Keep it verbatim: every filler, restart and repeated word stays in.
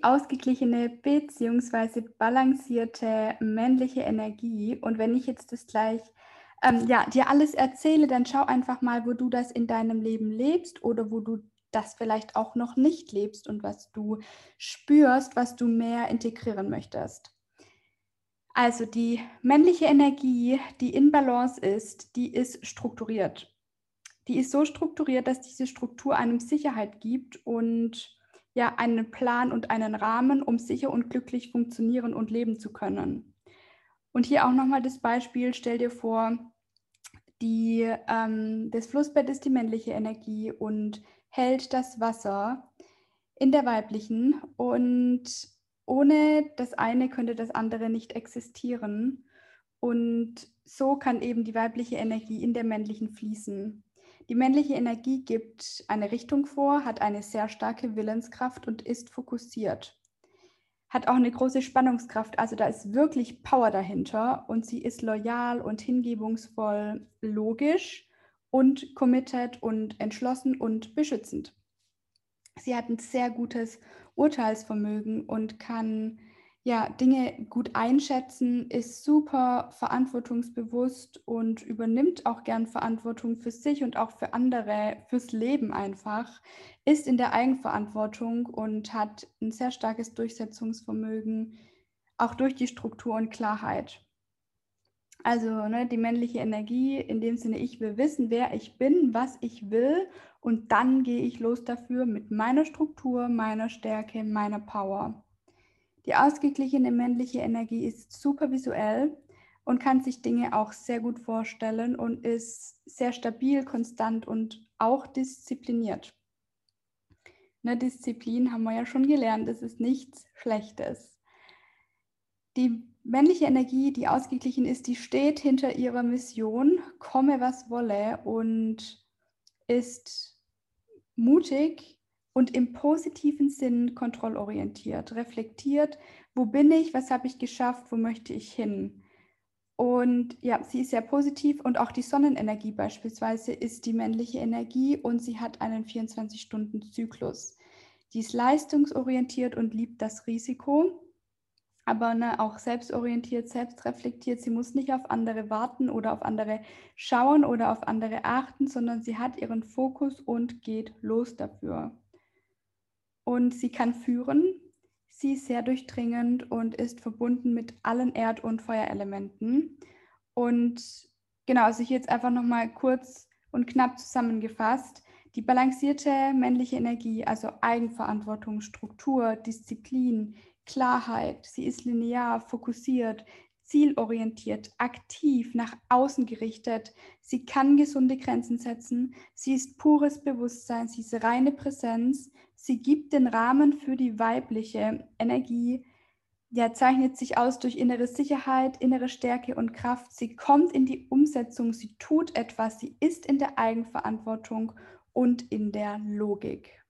die ausgeglichene bzw. balancierte männliche Energie. Und wenn ich jetzt das gleich ähm, ja, dir alles erzähle, dann schau einfach mal, wo du das in deinem Leben lebst oder wo du das vielleicht auch noch nicht lebst und was du spürst, was du mehr integrieren möchtest. Also die männliche Energie, die in Balance ist, die ist strukturiert. Die ist so strukturiert, dass diese Struktur einem Sicherheit gibt und ja einen Plan und einen Rahmen, um sicher und glücklich funktionieren und leben zu können. Und hier auch nochmal das Beispiel, stell dir vor, die, ähm, das Flussbett ist die männliche Energie und hält das Wasser in der weiblichen, und ohne das eine könnte das andere nicht existieren. Und so kann eben die weibliche Energie in der männlichen fließen. Die männliche Energie gibt eine Richtung vor, hat eine sehr starke Willenskraft und ist fokussiert. Hat auch eine große Spannungskraft, also da ist wirklich Power dahinter, und sie ist loyal und hingebungsvoll, logisch und committed und entschlossen und beschützend. Sie hat ein sehr gutes Urteilsvermögen und kann ja Dinge gut einschätzen, ist super verantwortungsbewusst und übernimmt auch gern Verantwortung für sich und auch für andere, fürs Leben einfach, ist in der Eigenverantwortung und hat ein sehr starkes Durchsetzungsvermögen, auch durch die Struktur und Klarheit. Also, ne, die männliche Energie in dem Sinne, ich will wissen, wer ich bin, was ich will, und dann gehe ich los dafür mit meiner Struktur, meiner Stärke, meiner Power. Die ausgeglichene männliche Energie ist super visuell und kann sich Dinge auch sehr gut vorstellen und ist sehr stabil, konstant und auch diszipliniert. Ne, Disziplin haben wir ja schon gelernt, das ist nichts Schlechtes. Die männliche Energie, die ausgeglichen ist, die steht hinter ihrer Mission, komme was wolle, und ist mutig und im positiven Sinn kontrollorientiert, reflektiert, wo bin ich, was habe ich geschafft, wo möchte ich hin. Und ja, sie ist sehr positiv, und auch die Sonnenenergie beispielsweise ist die männliche Energie und sie hat einen vierundzwanzig-Stunden-Zyklus. Die ist leistungsorientiert und liebt das Risiko, aber ne, auch selbstorientiert, selbstreflektiert. Sie muss nicht auf andere warten oder auf andere schauen oder auf andere achten, sondern sie hat ihren Fokus und geht los dafür. Und sie kann führen. Sie ist sehr durchdringend und ist verbunden mit allen Erd- und Feuerelementen. Und genau, also hier jetzt einfach nochmal kurz und knapp zusammengefasst. Die balancierte männliche Energie, also Eigenverantwortung, Struktur, Disziplin, Klarheit. Sie ist linear, fokussiert, zielorientiert, aktiv, nach außen gerichtet. Sie kann gesunde Grenzen setzen. Sie ist pures Bewusstsein, sie ist reine Präsenz. Sie gibt den Rahmen für die weibliche Energie. Ja, zeichnet sich aus durch innere Sicherheit, innere Stärke und Kraft. Sie kommt in die Umsetzung, sie tut etwas, sie ist in der Eigenverantwortung und in der Logik.